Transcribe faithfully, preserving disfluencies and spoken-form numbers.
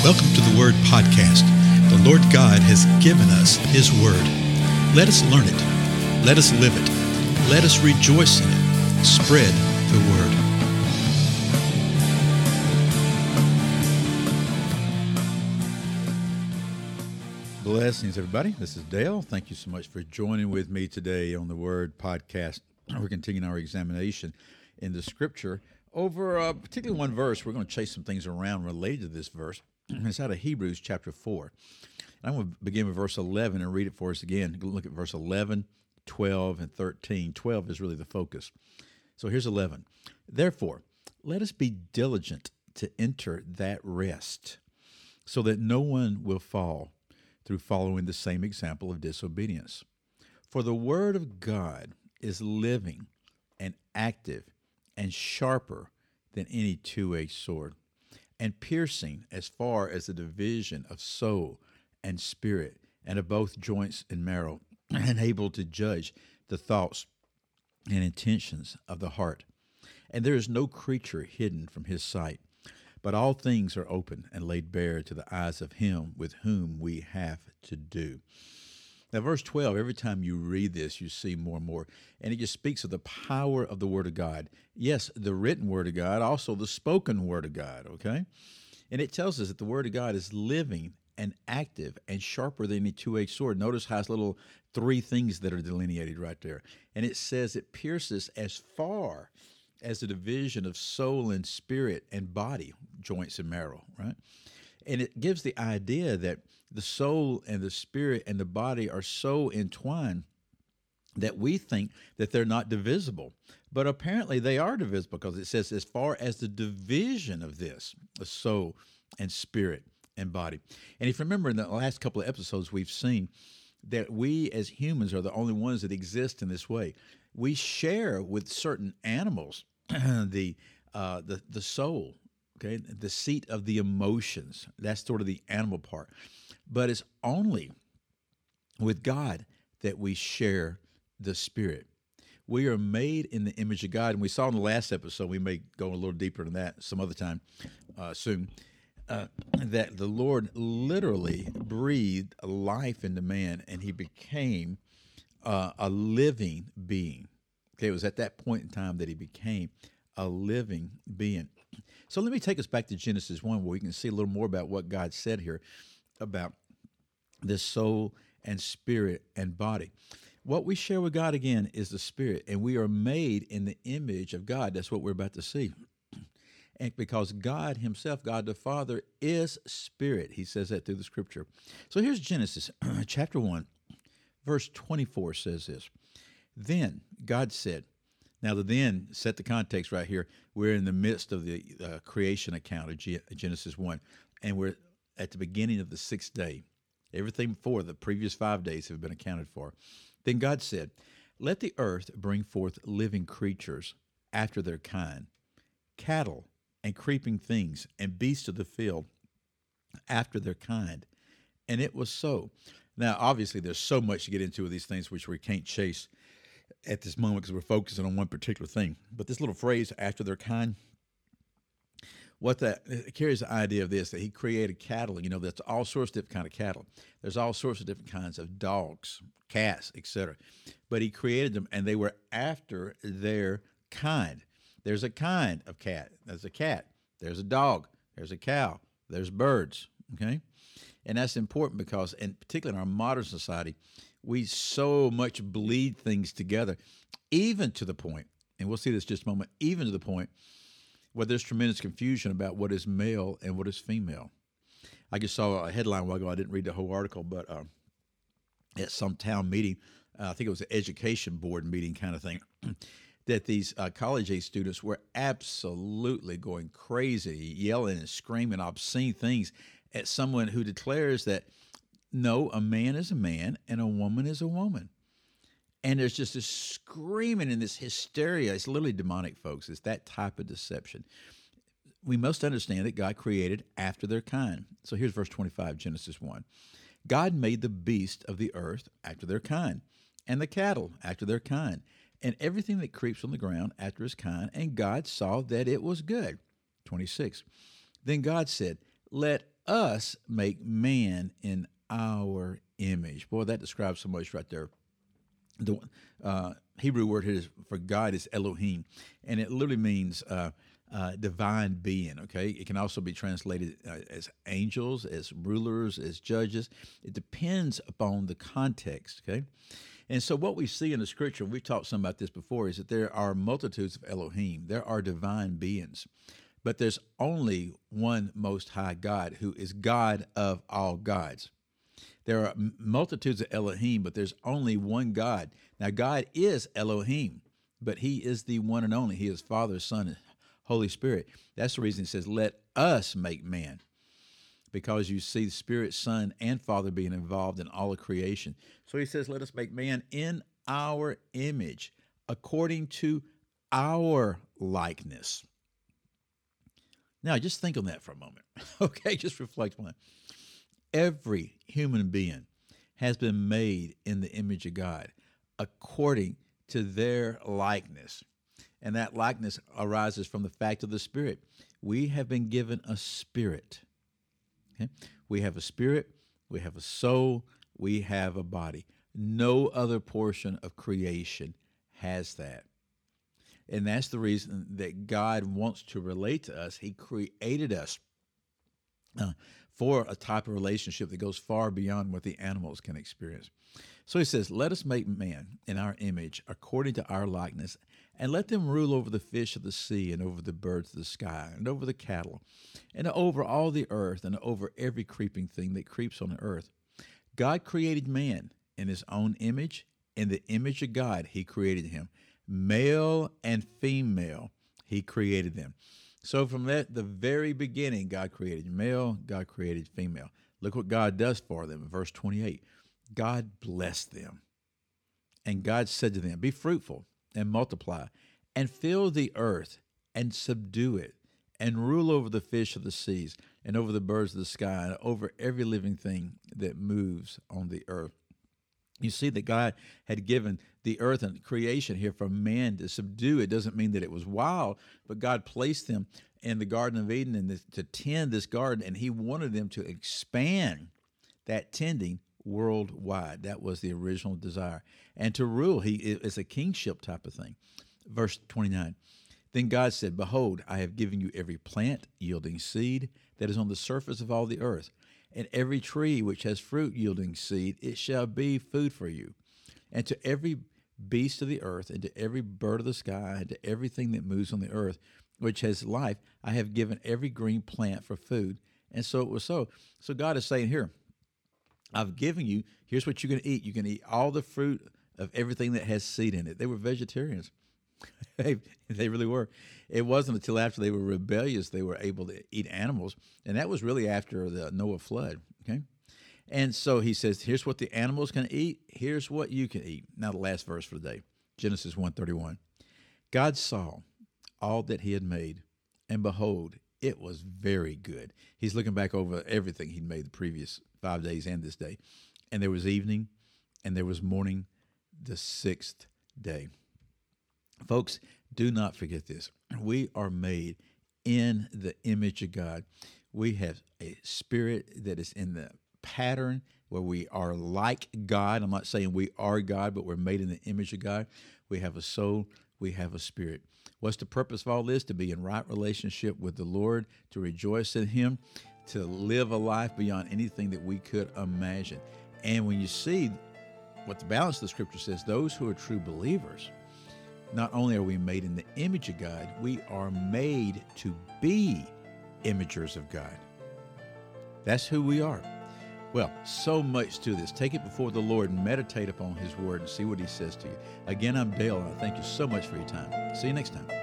Welcome to the Word Podcast. The Lord God has given us His Word. Let us learn it. Let us live it. Let us rejoice in it. Spread the Word. Blessings, everybody. This is Dale. Thank you so much for joining with me today on the Word Podcast. We're continuing our examination in the Scripture over uh, particularly one verse. We're going to chase some things around related to this verse. It's out of Hebrews chapter four. I'm going to begin with verse eleven and read it for us again. Look at verse eleven, twelve, and thirteen. twelve is really the focus. So here's eleven. Therefore, let us be diligent to enter that rest, so that no one will fall through following the same example of disobedience. For the word of God is living and active and sharper than any two-edged sword, and piercing as far as the division of soul and spirit, and of both joints and marrow, and able to judge the thoughts and intentions of the heart. And there is no creature hidden from his sight, but all things are open and laid bare to the eyes of him with whom we have to do. Now, verse twelve, every time you read this, you see more and more. And it just speaks of the power of the Word of God. Yes, the written Word of God, also the spoken Word of God, okay? And it tells us that the Word of God is living and active and sharper than a two-edged sword. Notice how it's little three things that are delineated right there. And it says it pierces as far as the division of soul and spirit and body, joints and marrow, right? And it gives the idea that the soul and the spirit and the body are so entwined that we think that they're not divisible. But apparently they are divisible, because it says as far as the division of this, the soul and spirit and body. And if you remember, in the last couple of episodes, we've seen that we as humans are the only ones that exist in this way. We share with certain animals the uh, the the soul, okay, the seat of the emotions. That's sort of the animal part. But it's only with God that we share the Spirit. We are made in the image of God, and we saw in the last episode, we may go a little deeper than that some other time uh, soon, uh, that the Lord literally breathed life into man, and he became uh, a living being. Okay, it was at that point in time that he became a living being. So let me take us back to Genesis one, where we can see a little more about what God said here about this soul and spirit and body. What we share with God, again, is the Spirit, and we are made in the image of God. That's what we're about to see. And because God himself, God the Father, is Spirit. He says that through the Scripture. So here's Genesis chapter one, verse twenty-four says this. Then God said, now the then, set the context right here. We're in the midst of the uh, creation account of G- Genesis one, and we're at the beginning of the sixth day. Everything before the previous five days have been accounted for. Then God said, let the earth bring forth living creatures after their kind, cattle and creeping things and beasts of the field after their kind. And it was so. Now, obviously, there's so much to get into with these things which we can't chase at this moment because we're focusing on one particular thing. But this little phrase, after their kind, what that it carries the idea of this, that he created cattle. You know, that's all sorts of different kind of cattle. There's all sorts of different kinds of dogs, cats, et cetera. But he created them, and they were after their kind. There's a kind of cat. There's a cat. There's a dog. There's a cow. There's birds, okay? And that's important because, and particularly in our modern society, we so much bleed things together, even to the point, and we'll see this just a moment, even to the point where there's tremendous confusion about what is male and what is female. I just saw a headline a while ago. I didn't read the whole article, but uh, at some town meeting, uh, I think it was an education board meeting kind of thing, that these uh, college-age students were absolutely going crazy, yelling and screaming obscene things at someone who declares that, no, a man is a man and a woman is a woman. And there's just this screaming and this hysteria. It's literally demonic, folks. It's that type of deception. We must understand that God created after their kind. So here's verse twenty-five, Genesis one. God made the beast of the earth after their kind, and the cattle after their kind, and everything that creeps on the ground after his kind. And God saw that it was good. twenty-six. Then God said, let us make man in our image. Boy, that describes so much right there. The uh, Hebrew word here is, for God is Elohim, and it literally means uh, uh, divine being, okay? It can also be translated uh, as angels, as rulers, as judges. It depends upon the context, okay? And so what we see in the Scripture, we've talked some about this before, is that there are multitudes of Elohim. There are divine beings, but there's only one Most High God who is God of all gods. There are multitudes of Elohim, but there's only one God. Now, God is Elohim, but he is the one and only. He is Father, Son, and Holy Spirit. That's the reason he says, let us make man, because you see the Spirit, Son, and Father being involved in all of creation. So he says, let us make man in our image, according to our likeness. Now, just think on that for a moment, okay? Just reflect on that. Every human being has been made in the image of God according to their likeness. And that likeness arises from the fact of the Spirit. We have been given a spirit. Okay? We have a spirit, we have a soul, we have a body. No other portion of creation has that. And that's the reason that God wants to relate to us. He created us Uh, for a type of relationship that goes far beyond what the animals can experience. So he says, let us make man in our image according to our likeness, and let them rule over the fish of the sea, and over the birds of the sky, and over the cattle, and over all the earth, and over every creeping thing that creeps on the earth. God created man in his own image. In the image of God, he created him. Male and female, he created them. So from that, the very beginning, God created male, God created female. Look what God does for them in verse twenty-eight. God blessed them, and God said to them, be fruitful and multiply, and fill the earth and subdue it, and rule over the fish of the seas, and over the birds of the sky, and over every living thing that moves on the earth. You see that God had given the earth and creation here for man to subdue. It doesn't mean that it was wild, but God placed them in the Garden of Eden and to tend this garden, and he wanted them to expand that tending worldwide. That was the original desire. And to rule, he it's a kingship type of thing. Verse twenty-nine, then God said, behold, I have given you every plant yielding seed that is on the surface of all the earth, and every tree which has fruit yielding seed, it shall be food for you. And to every beast of the earth, and to every bird of the sky, and to everything that moves on the earth, which has life, I have given every green plant for food. And so it was so. So God is saying here, I've given you, here's what you're going to eat. You can eat all the fruit of everything that has seed in it. They were vegetarians. they, they really were. It wasn't until after they were rebellious they were able to eat animals, and that was really after the Noah flood, okay? And so he says, here's what the animals can eat, here's what you can eat. Now the last verse for the day, Genesis one thirty-one. God saw all that he had made, and behold, it was very good. He's looking back over everything he'd made the previous five days and this day. And there was evening, and there was morning, the sixth day. Folks, do not forget this. We are made in the image of God. We have a spirit that is in the pattern where we are like God. I'm not saying we are God, but we're made in the image of God. We have a soul. We have a spirit. What's the purpose of all this? To be in right relationship with the Lord, to rejoice in him, to live a life beyond anything that we could imagine. And when you see what the balance of the scripture says, those who are true believers, not only are we made in the image of God, we are made to be imagers of God. That's who we are. Well, so much to this. Take it before the Lord and meditate upon his word and see what he says to you. Again, I'm Dale, and I thank you so much for your time. See you next time.